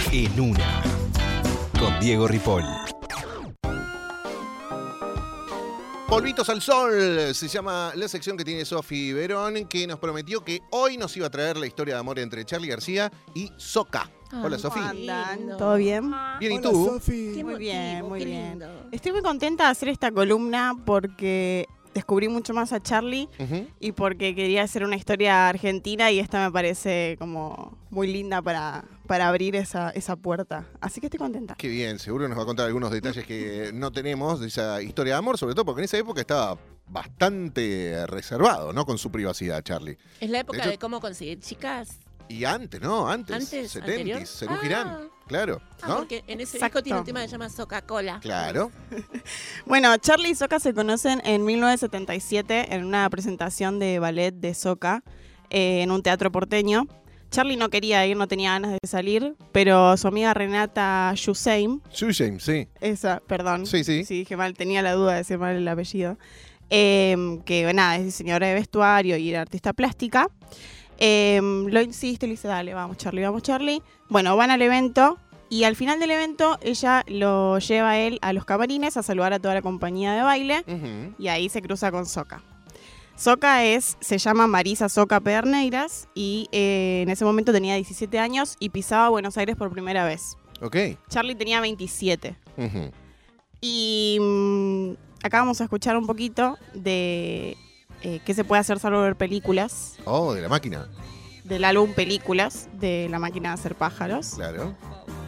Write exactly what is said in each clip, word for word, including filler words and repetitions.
En Una, con Diego Ripoll. Polvitos al sol, se llama la sección que tiene Sofi Verón, que nos prometió que hoy nos iba a traer la historia de amor entre Charly García y Soca. Hola, Sofi. ¿Cómo andan? ¿Todo bien? Bien, ¿y Hola, tú? Sofi. Qué muy bien, muy bien. lindo. Estoy muy contenta de hacer esta columna porque descubrí mucho más a Charly Ujú. y porque quería hacer una historia argentina y esta me parece como muy linda para, para abrir esa, esa puerta. Así que estoy contenta. Qué bien, seguro nos va a contar algunos detalles que no tenemos de esa historia de amor, sobre todo porque en esa época estaba bastante reservado, ¿no? Con su privacidad, Charly. Es la época De de, hecho- cómo conseguir chicas. Y antes, ¿no? Antes, Antes, setentas, anterior. Cerú Ah. Girán, claro, Ah, ¿no? porque en ese Exacto. disco tiene un tema que se llama Coca-Cola. Claro. Bueno, Charly y Soca se conocen en mil novecientos setenta y siete en una presentación de ballet de Soca eh, en un teatro porteño. Charly no quería ir, no tenía ganas de salir, pero su amiga Renata Yusein, Sushem, sí. esa, perdón, Sí, sí. si dije mal, tenía la duda de decir mal el apellido, eh, que nada, es diseñadora de vestuario y era artista plástica, eh, lo insiste, le dice, dale, vamos Charly, vamos Charly. Bueno, van al evento y al final del evento ella lo lleva a él a los camarines a saludar a toda la compañía de baile Ujú. y ahí se cruza con Soca. Soca es, se llama Marisa Soca Pederneiras y eh, en ese momento tenía diecisiete años y pisaba Buenos Aires por primera vez. Ok. Charly tenía veintisiete. Ujú. Y mm, acá vamos a escuchar un poquito de eh, qué se puede hacer salvo ver películas, Oh, de la máquina, del álbum Películas de La Máquina de Hacer Pájaros. claro.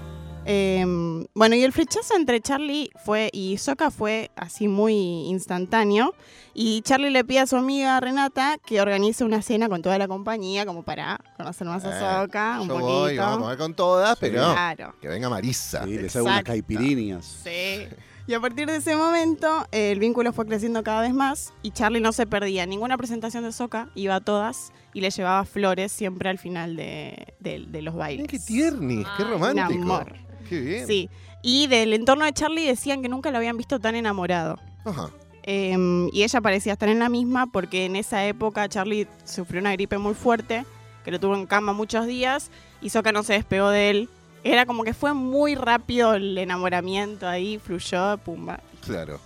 Eh, bueno, y el flechazo entre Charly fue y Soca fue así muy instantáneo. Y Charly le pide a su amiga Renata que organice una cena con toda la compañía como para conocer más a Eh, Soca un Yo poquito. voy, vamos a comer con todas, pero Claro. que venga Marisa. Sí, les hago unas Exacto. caipiriñas. Sí. Y a partir de ese momento, eh, el vínculo fue creciendo cada vez más y Charly no se perdía ninguna presentación de Soca, iba a todas y le llevaba flores siempre al final de, de- de los bailes. Mirá qué tiernis, qué Ay, romántico. un amor. Qué bien. Sí. Y del entorno de Charly decían que nunca lo habían visto tan enamorado. Ajá. Eh, y ella parecía estar en la misma porque en esa época Charly sufrió una gripe muy fuerte, que lo tuvo en cama muchos días y Soca no se despegó de él. Era como que fue muy rápido el enamoramiento ahí, fluyó, pumba. Claro.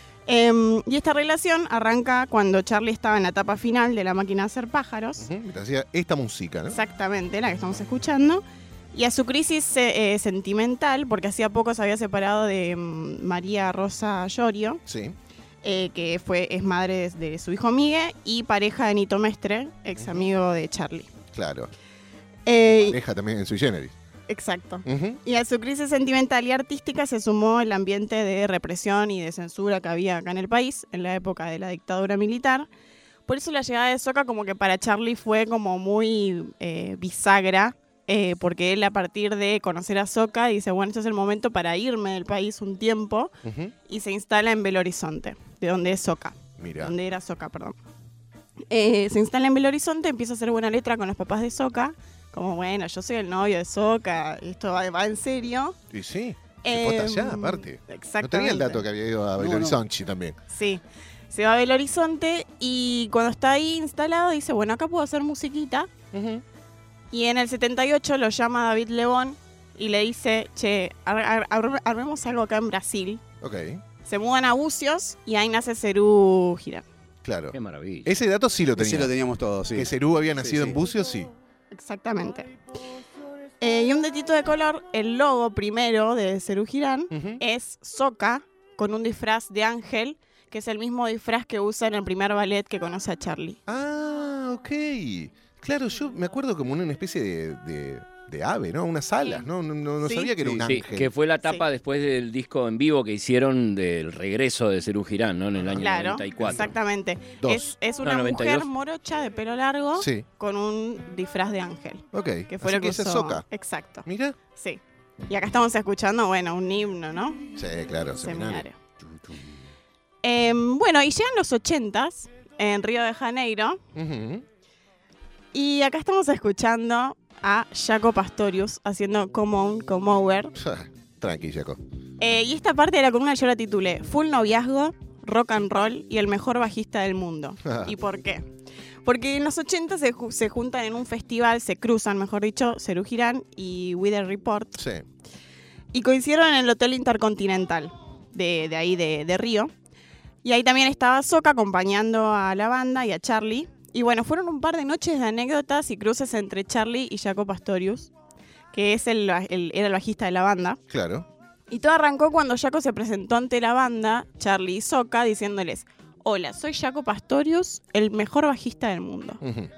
Eh, y esta relación arranca cuando Charly estaba en la etapa final de La Máquina de Hacer Pájaros, Ujú. Mientras hacía esta música, ¿no? exactamente la que estamos escuchando, y a su crisis eh, sentimental, porque hacía poco se había separado de mm, María Rosa Llorio, Sí. eh, que fue, es madre de, de su hijo Miguel y pareja de Nito Mestre, ex amigo de Charly. Claro. Eh, Deja también en Sui Generis. exacto. Ujú. Y a su crisis sentimental y artística se sumó el ambiente de represión y de censura que había acá en el país en la época de la dictadura militar. Por eso la llegada de Soca como que para Charly fue como muy eh, bisagra, eh, porque él a partir de conocer a Soca dice, bueno, este es el momento para irme del país un tiempo, Ujú. y se instala en Belo Horizonte, de donde es Soca, Mira. donde era Soca, perdón. Eh, se instala en Belo Horizonte, empieza a hacer buena letra con los papás de Soca, como bueno, yo soy el novio de Soca, esto va, va en serio. Y sí. Se fue hasta allá, Em, aparte. Exactamente. No tenía el dato que había ido a Belo No, no. Horizonte también. Sí, se va a Belo Horizonte y cuando está ahí instalado dice, bueno, acá puedo hacer musiquita. Y en el setenta y ocho lo llama David Lebón y le dice, che, ar- ar- ar- armemos algo acá en Brasil. Ok, Se mudan a Bucios y ahí nace Cerú Girán. claro. Qué maravilla. Ese dato sí lo tenía. Ese lo teníamos todos, sí. Que Cerú había Sí, nacido sí. en Bucios, sí. Exactamente. Eh, y un detito de color, el logo primero de Cerú Girán Ujú. es Soca con un disfraz de ángel, que es el mismo disfraz que usa en el primer ballet que conoce a Charly. Ah, ok. Claro, yo me acuerdo como una especie de, de, de ave, ¿no? Unas alas, ¿no? No, no- no Sí. sabía que era Sí, un Sí, ángel. que fue la tapa Sí. después del disco en vivo que hicieron del regreso de Cerú Girán, ¿no? En el año Claro, noventa y cuatro. exactamente. Dos. Es, es una No, noventa y mujer dos. morocha de pelo largo Sí, con un disfraz de ángel. ok. Que fue Así lo que esa es usó. Soca. Exacto. Mira. Sí. Y acá estamos escuchando, bueno, un himno, ¿no? Sí, claro, seminario. Seminario. Eh, bueno, y llegan los ochentas en Río de Janeiro. Ujú. Y acá estamos escuchando a Jaco Pastorius haciendo Come On, Come Over. Tranqui, Jaco. Eh, y esta parte de la columna yo la titulé Full Noviazgo, Rock and Roll y el mejor bajista del mundo. ¿Y por qué? Porque en los ochenta se, ju- se juntan en un festival, se cruzan, mejor dicho, Serú Girán y Weather Report. Sí. Y coincidieron en el Hotel Intercontinental de, de ahí de, de Río. Y ahí también estaba Soca acompañando a la banda y a Charlie. Y bueno, fueron un par de noches de anécdotas y cruces entre Charlie y Jaco Pastorius, que es el, el- era el bajista de la banda. Claro. Y todo arrancó cuando Jaco se presentó ante la banda, Charlie y Soca, diciéndoles: hola, soy Jaco Pastorius, el mejor bajista del mundo. Ujú.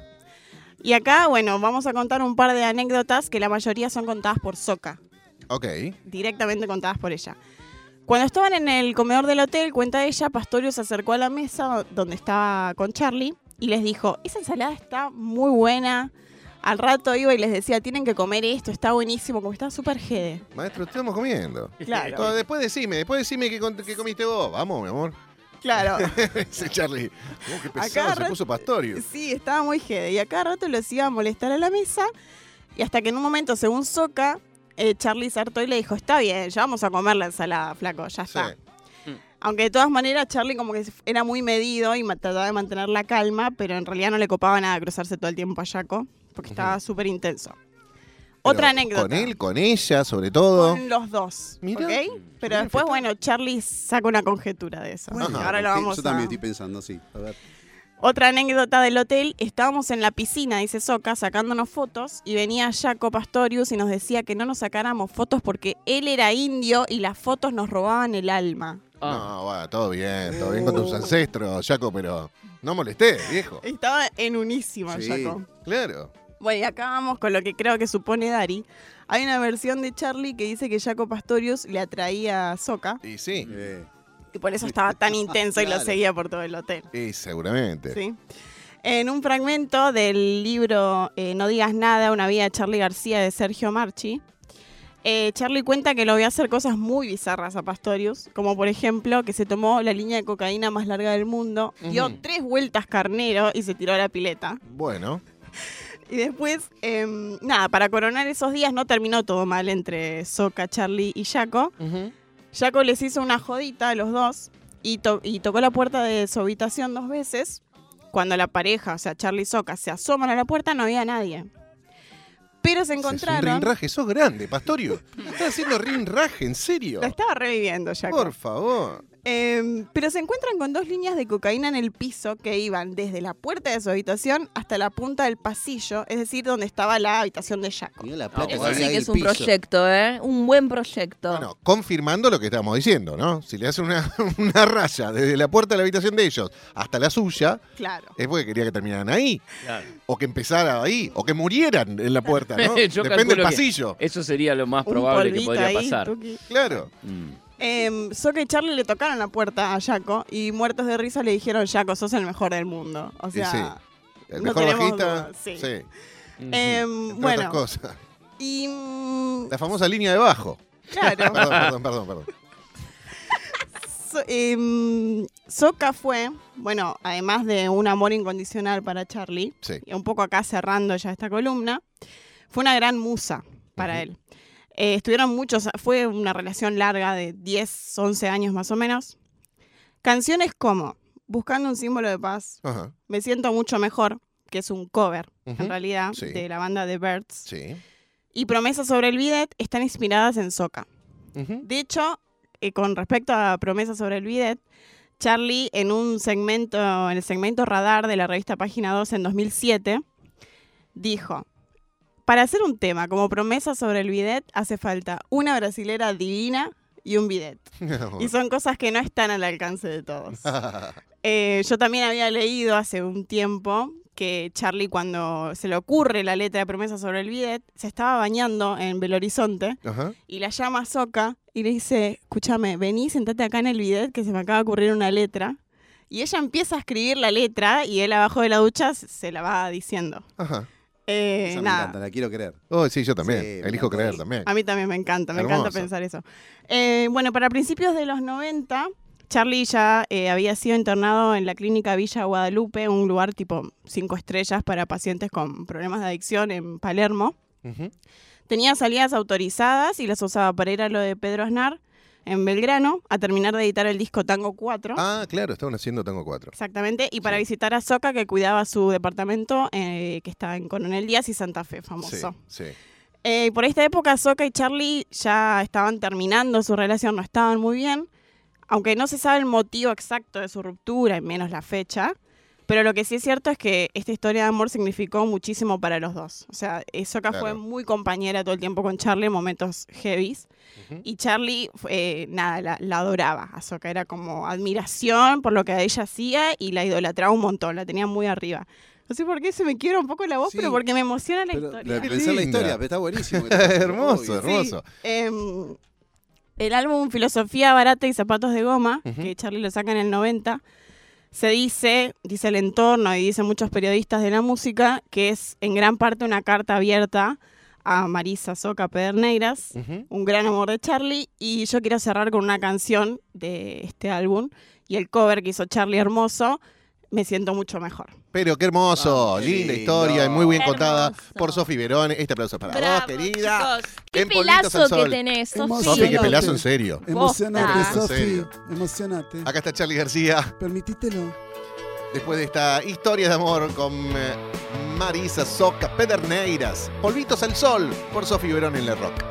Y acá, bueno, vamos a contar un par de anécdotas que la mayoría son contadas por Soca, Ok. directamente contadas por ella. Cuando estaban en el comedor del hotel, cuenta ella, Pastorius se acercó a la mesa donde estaba con Charlie y les dijo: esa ensalada está muy buena. Al rato iba y les decía: tienen que comer esto, está buenísimo, como está súper jede. Maestro, estamos comiendo. Claro. Todo- Después decime, después decime qué, con- qué comiste vos. Vamos, mi amor. Claro. Dice Charlie. Oh, qué A pesado, cada se rato- puso Pastorio. Sí, estaba muy jede. Y a cada rato los iba a molestar a la mesa. Y hasta que en un momento, según Soca, eh, Charlie se hartó y le dijo: está bien, ya vamos a comer la ensalada, flaco, ya Sí. está. Aunque de todas maneras Charlie como que era muy medido y ma- trataba de mantener la calma, pero en realidad no le copaba nada cruzarse todo el tiempo a Jaco, porque estaba súper intenso. Otra Pero anécdota. Con él, con ella, sobre todo. Con los dos, Mira. ¿ok? Pero Mira, después, fíjate. bueno, Charlie saca una conjetura de eso. Bueno, y ahora lo Ok, vamos Yo a... también estoy pensando, sí. A ver. Otra anécdota del hotel, estábamos en la piscina, dice Soca, sacándonos fotos y venía Jaco Pastorius y nos decía que no nos sacáramos fotos porque él era indio y las fotos nos robaban el alma. Ah. No, bueno, todo bien, todo bien con tus ancestros, Jaco, pero no molesté, viejo. Estaba en unísima, Sí. Jaco. Claro. Bueno, y acá vamos con lo que creo que supone Dari. Hay una versión de Charlie que dice que Jaco Pastorius le atraía a Soca Y sí, Eh, y por eso estaba tan intenso y lo Claro. seguía por todo el hotel. y seguramente. ¿Sí? En un fragmento del libro eh, No digas nada, una vida de Charlie García de Sergio Marchi, eh, Charlie cuenta que lo vio hacer cosas muy bizarras a Pastorius, como por ejemplo que se tomó la línea de cocaína más larga del mundo, dio Ujú. tres vueltas carnero y se tiró a la pileta. Bueno, Y después, em, nada, para coronar esos días no terminó todo mal entre Soca, Charlie y Jaco. Jaco les hizo una jodita a los dos y, to- y tocó la puerta de su habitación dos veces. Cuando la pareja, o sea, Charlie y Soca, se asoman a la puerta, no había nadie. Pero se es un encontraron... rinraje, sos grande, Pastorio. Estás haciendo rinraje, ¿en serio? Lo estaba reviviendo, Jaco. Por favor. Em, pero se encuentran con dos líneas de cocaína en el piso que iban desde la puerta de su habitación hasta la punta del pasillo, es decir, donde estaba la habitación de Jaco. mirá la plata Eso que Eso había sí ahí que el es un piso. proyecto, ¿eh? Un buen proyecto. Bueno, confirmando lo que estamos diciendo, ¿no? Si le hacen una, una raya desde la puerta de la habitación de ellos hasta la suya, Claro. es porque quería que terminaran ahí. Claro. O que empezara ahí. O que murieran en la puerta, ¿no? Yo Depende calculo del que pasillo. Eso sería lo más Un probable que polvito podría ahí, pasar. tuqui. Claro. Mm. Em, Soca y Charlie le tocaron la puerta a Jaco y muertos de risa le dijeron: Jaco, sos el mejor del mundo. O Y sea, sí. El no mejor tenemos bajista. dudas, sí. Sí. Ujú. em, Entre bueno, otras cosas. y mm, La famosa línea de bajo. claro, Perdón, perdón, perdón, perdón. So- em, Soca fue, bueno, además de un amor incondicional para Charlie, Sí. y un poco acá cerrando ya esta columna, fue una gran musa para Ujú. él. Eh, estuvieron muchos, fue una relación larga de diez, once años más o menos. Canciones como Buscando un símbolo de paz, Ajá. Me siento mucho mejor, que es un cover, Ujú. en realidad, Sí. de la banda The Birds, Sí. y Promesas sobre el bidet están inspiradas en Soca. Ujú. De hecho, eh, con respecto a Promesas sobre el bidet, Charlie en un segmento, en el segmento Radar de la revista Página dos en dos mil siete, dijo: para hacer un tema como Promesas sobre el bidet hace falta una brasilera divina y un bidet. Y son cosas que no están al alcance de todos. Eh, yo también había leído hace un tiempo que Charlie, cuando se le ocurre la letra de Promesas sobre el bidet, se estaba bañando en Belo Horizonte Ajá. y la llama a Soca y le dice: escúchame, vení, sentate acá en el bidet que se me acaba de ocurrir una letra. Y ella empieza a escribir la letra y él abajo de la ducha se- se la va diciendo. Ajá. Eh, Esa me nada. encanta, la quiero creer. Oh, sí, yo también. Sí, me Elijo encanta. creer también. A mí también me encanta, me Hermoso. encanta pensar eso. Eh, bueno, para principios de los noventa, Charlie ya eh, había sido internado en la clínica Villa Guadalupe, un lugar tipo cinco estrellas para pacientes con problemas de adicción en Palermo. Ujú. Tenía salidas autorizadas y las usaba para ir a lo de Pedro Aznar, en Belgrano a terminar de editar el disco Tango cuatro. Ah, claro, estaban haciendo Tango cuatro. Exactamente, y para Sí. visitar a Soca, que cuidaba su departamento, eh, que está en Coronel Díaz y Santa Fe, Sí, famoso. sí. Eh, por esta época, Soca y Charlie ya estaban terminando su relación, no estaban muy bien, aunque no se sabe el motivo exacto de su ruptura, y menos la fecha. Pero lo que sí es cierto es que esta historia de amor significó muchísimo para los dos. O sea, eh, Soca Claro. fue muy compañera todo el tiempo con Charlie en momentos heavies. Ujú. Y Charlie, eh, nada, la, la adoraba a Soca. Era como admiración por lo que ella hacía y la idolatraba un montón. La tenía muy arriba. No sé por qué se me quiebra un poco la voz, Sí. pero porque me emociona la Pero, historia. la- Qué pensá en la linda. historia, pero está buenísimo. que te pase, Hermoso, obvio. hermoso. Sí, em, el álbum Filosofía Barata y Zapatos de Goma, Ujú. que Charlie lo saca en el noventa, se dice, dice el entorno y dicen muchos periodistas de la música, que es en gran parte una carta abierta a Marisa Soca Pederneiras, Ujú. un gran amor de Charlie, y yo quiero cerrar con una canción de este álbum y el cover que hizo Charlie hermoso, Me siento mucho mejor. Pero qué hermoso, Ah, qué linda lindo. historia y muy bien contada Hermoso. por Sofi Verón. Este aplauso es para vos, Bravo, querida. chicos. Qué En Polvitos al pelazo que Sol. tenés, Sofi. Emocionante. Sofi, qué pelazo en serio. Emocionate, Posta. En Sofi. serio. Emocionate. Acá está Charlie García, Permitítelo. después de esta historia de amor con eh, Marisa Soca Pederneiras. Polvitos al Sol por Sofi Verón en la Rock.